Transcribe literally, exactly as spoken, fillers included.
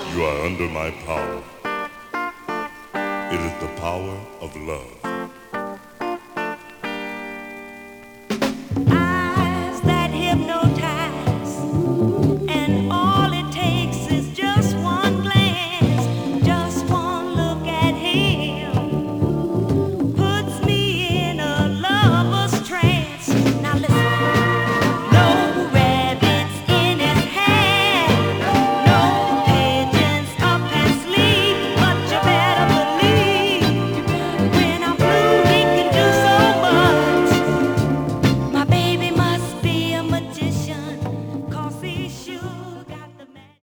You are under my power. It is the power of love.